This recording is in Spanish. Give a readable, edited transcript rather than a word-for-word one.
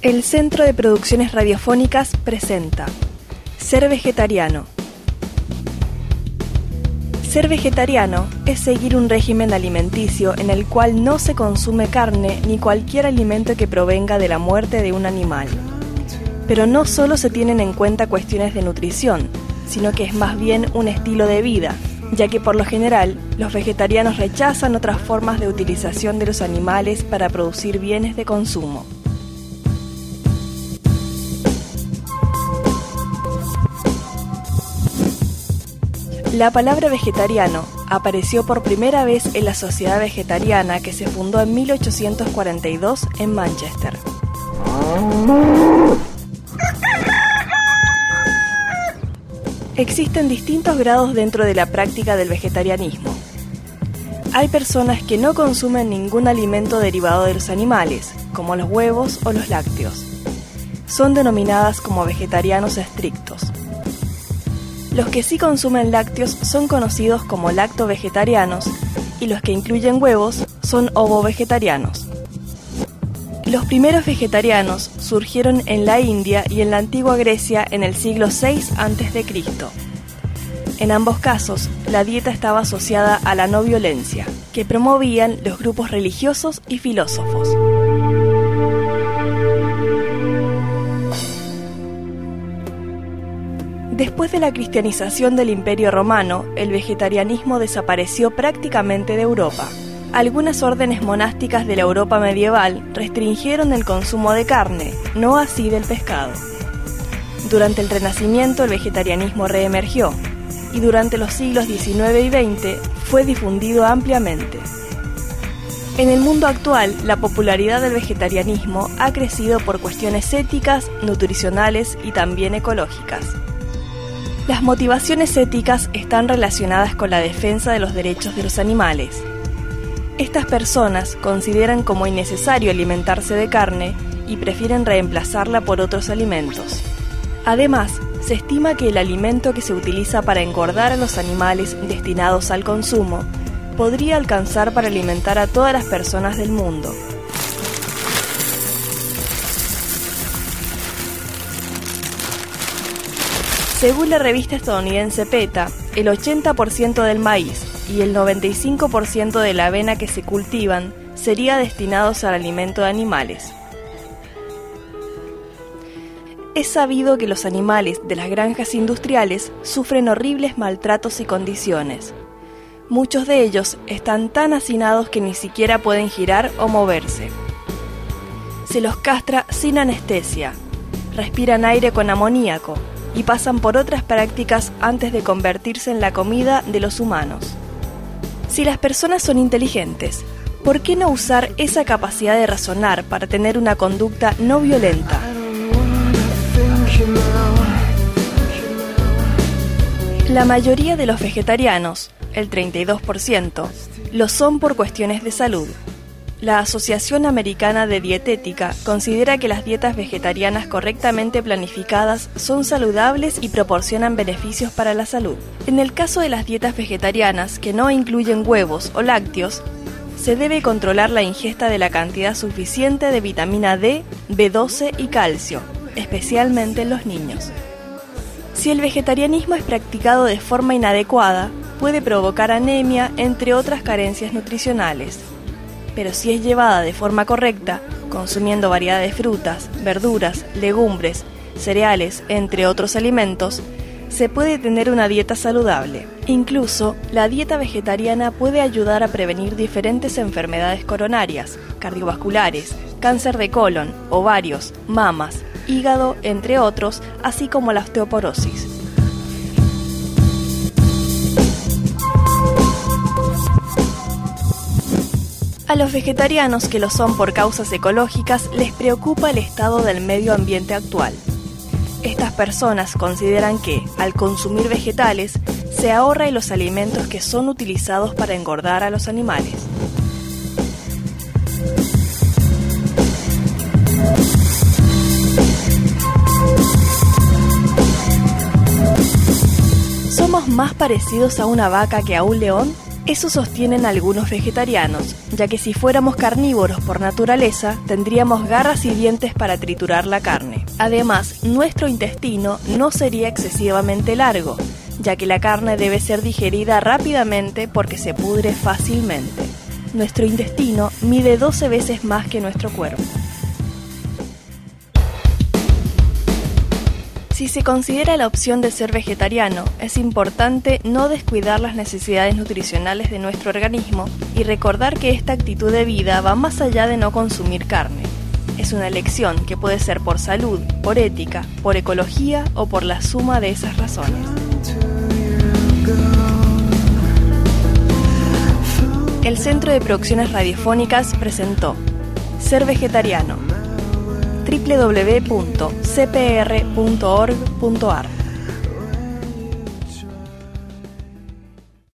El Centro de Producciones Radiofónicas presenta Ser vegetariano. Ser vegetariano es seguir un régimen alimenticio en el cual no se consume carne ni cualquier alimento que provenga de la muerte de un animal. Pero no solo se tienen en cuenta cuestiones de nutrición, sino que es más bien un estilo de vida, ya que por lo general los vegetarianos rechazan otras formas de utilización de los animales para producir bienes de consumo. La palabra vegetariano apareció por primera vez en la Sociedad Vegetariana que se fundó en 1842 en Manchester. Existen distintos grados dentro de la práctica del vegetarianismo. Hay personas que no consumen ningún alimento derivado de los animales, como los huevos o los lácteos. Son denominadas como vegetarianos estrictos. Los que sí consumen lácteos son conocidos como lacto-vegetarianos y los que incluyen huevos son ovo-vegetarianos. Los primeros vegetarianos surgieron en la India y en la antigua Grecia en el siglo VI a.C. En ambos casos, la dieta estaba asociada a la no violencia, que promovían los grupos religiosos y filósofos. Después de la cristianización del Imperio Romano, el vegetarianismo desapareció prácticamente de Europa. Algunas órdenes monásticas de la Europa medieval restringieron el consumo de carne, no así del pescado. Durante el Renacimiento el vegetarianismo reemergió, y durante los siglos XIX y XX fue difundido ampliamente. En el mundo actual, la popularidad del vegetarianismo ha crecido por cuestiones éticas, nutricionales y también ecológicas. Las motivaciones éticas están relacionadas con la defensa de los derechos de los animales. Estas personas consideran como innecesario alimentarse de carne y prefieren reemplazarla por otros alimentos. Además, se estima que el alimento que se utiliza para engordar a los animales destinados al consumo podría alcanzar para alimentar a todas las personas del mundo. Según la revista estadounidense PETA, el 80% del maíz y el 95% de la avena que se cultivan sería destinados al alimento de animales. Es sabido que los animales de las granjas industriales sufren horribles maltratos y condiciones. Muchos de ellos están tan hacinados que ni siquiera pueden girar o moverse. Se los castra sin anestesia, respiran aire con amoníaco y pasan por otras prácticas antes de convertirse en la comida de los humanos. Si las personas son inteligentes, ¿por qué no usar esa capacidad de razonar para tener una conducta no violenta? La mayoría de los vegetarianos, el 32%, lo son por cuestiones de salud. La Asociación Americana de Dietética considera que las dietas vegetarianas correctamente planificadas son saludables y proporcionan beneficios para la salud. En el caso de las dietas vegetarianas que no incluyen huevos o lácteos, se debe controlar la ingesta de la cantidad suficiente de vitamina D, B12 y calcio, especialmente en los niños. Si el vegetarianismo es practicado de forma inadecuada, puede provocar anemia, entre otras carencias nutricionales. Pero si es llevada de forma correcta, consumiendo variedad de frutas, verduras, legumbres, cereales, entre otros alimentos, se puede tener una dieta saludable. Incluso, la dieta vegetariana puede ayudar a prevenir diferentes enfermedades coronarias, cardiovasculares, cáncer de colon, ovarios, mamas, hígado, entre otros, así como la osteoporosis. A los vegetarianos que lo son por causas ecológicas les preocupa el estado del medio ambiente actual. Estas personas consideran que, al consumir vegetales, se ahorra en los alimentos que son utilizados para engordar a los animales. ¿Somos más parecidos a una vaca que a un león? Eso sostienen algunos vegetarianos, ya que si fuéramos carnívoros por naturaleza, tendríamos garras y dientes para triturar la carne. Además, nuestro intestino no sería excesivamente largo, ya que la carne debe ser digerida rápidamente porque se pudre fácilmente. Nuestro intestino mide 12 veces más que nuestro cuerpo. Si se considera la opción de ser vegetariano, es importante no descuidar las necesidades nutricionales de nuestro organismo y recordar que esta actitud de vida va más allá de no consumir carne. Es una elección que puede ser por salud, por ética, por ecología o por la suma de esas razones. El Centro de Producciones Radiofónicas presentó Ser Vegetariano, www.cpr.org.ar